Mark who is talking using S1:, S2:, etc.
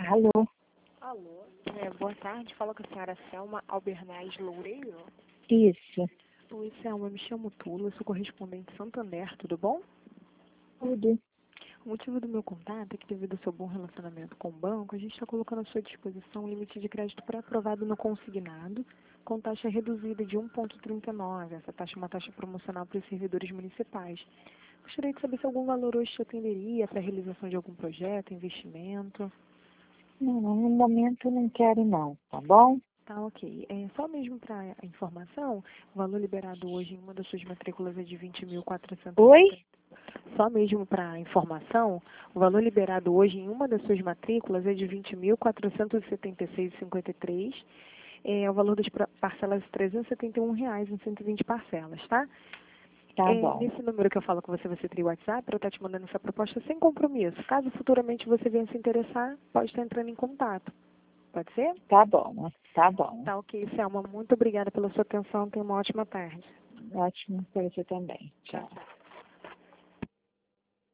S1: Alô?
S2: Alô, boa tarde, fala com a senhora Selma Albernaz Loureiro.
S1: Isso,
S2: Oi, Selma, me chamo Tula, sou correspondente Santander, tudo bom?
S1: tudo.
S2: O motivo do meu contato é que, devido ao seu bom relacionamento com o banco, a gente está colocando à sua disposição um limite de crédito pré-aprovado no consignado, com taxa reduzida de 1,39. Essa taxa é uma taxa promocional para os servidores municipais. Gostaria de saber se algum valor hoje te atenderia para a realização de algum projeto, investimento.
S1: Não, no momento eu não quero não, tá bom?
S2: Tá, ok. Só mesmo para informação, o valor liberado hoje em uma das suas matrículas é de 20.470.
S1: Oi?
S2: Só mesmo para informação, o valor liberado hoje em uma das suas matrículas é de 20.476,53. O valor das parcelas de R$ 371 em 120 parcelas, tá?
S1: Tá bom.
S2: Nesse número que eu falo com você, você tem o WhatsApp para eu estar te mandando essa proposta sem compromisso. Caso futuramente você venha se interessar, pode estar entrando em contato. Pode ser?
S1: Tá bom, tá bom.
S2: Tá, ok, Selma. Muito obrigada pela sua atenção. Tenha uma ótima tarde.
S1: Ótimo para você também.
S2: Tchau,
S1: Tchau.
S2: tchau.